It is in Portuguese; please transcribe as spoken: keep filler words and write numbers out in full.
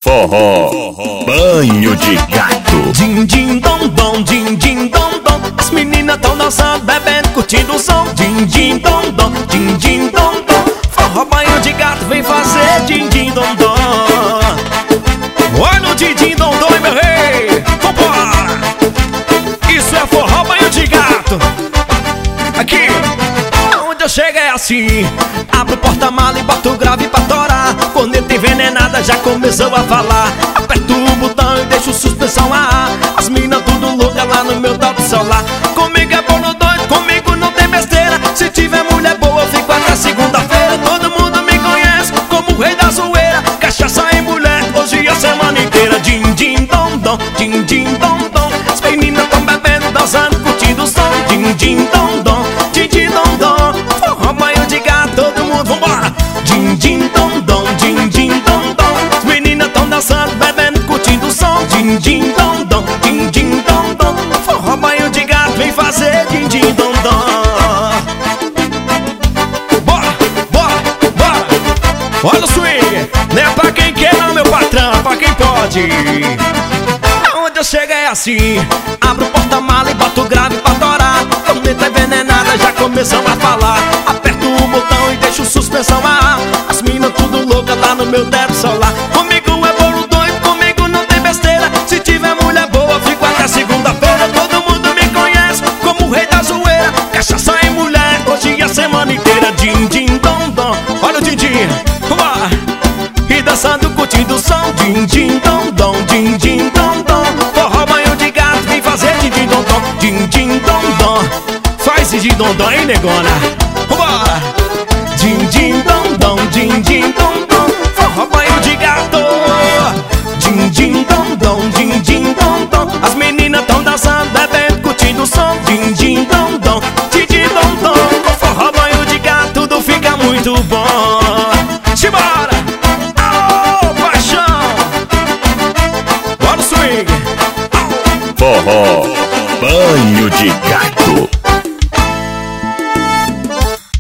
Forró, banho de gato. Din din dom dom, din din dom dom. As meninas tão dançando, bebendo, curtindo o som. Din din dom dom, din din dom dom. Forró, banho de gato, vem fazer din din dom dom. Olha o din din dom dom, meu rei. Vambora! Isso é forró, banho de gato. Aqui, onde eu chego é assim. Abro o porta-mala e boto o grave pra torar. Corneta envenenada já começou a falar. Aperto o botão e deixo suspensão a ar. As minas tudo louca lá no meu toque solar. Comigo é bolo doido, comigo não tem besteira. Se tiver mulher boa eu fico até segunda-feira. Todo mundo me conhece como o rei da zoeira. Cachaça e mulher, hoje a semana inteira. Din din dom dom, din din dom dom. As meninas tão bebendo, dançando, curtindo o som. Din din dom dom, din din dom dom. Forró, banho de gato, todo mundo vambora. Din din dom dom, din din dom dom. As meninas tão dançando, bebendo, curtindo o som. Din din dom dom, din din dom dom. Forró, banho de gato, vem fazer din din dom dom. Bora, bora, bora. Olha o swing, não é pra quem quer não, meu patrão, é pra quem pode. Aonde eu chego é assim. Abro o porta-mala e boto o grave pra torar. Corneta envenenada já começam a falar. Aperto o botão e deixo suspensão a ar. As minas tudo louca lá no meu teto solar. Comigo é bolo doido, comigo não tem besteira. Se tiver mulher boa, fico até segunda-feira. Todo mundo me conhece como o rei da zoeira. Cachaça e mulher, hoje a semana inteira. Din din dom dom, olha o din din, vambora. E dançando, curtindo o som. Din din dom dom, din din dom dom. Forró, banho de gato, vem fazer din din dom dom. Din din dom dom, faz din din dom dom, hein, negona? Vambora! Din din dom dom, din din dom dom. Forró, banho de gato. Din din dom dom, din din dom dom. As meninas tão dançando, bebendo, curtindo o som. Din din dom dom, din din dom dom. Com forró, banho de gato, tudo fica muito bom. Simbora! Aô, paixão! Bora o swing! Forró, banho de gato.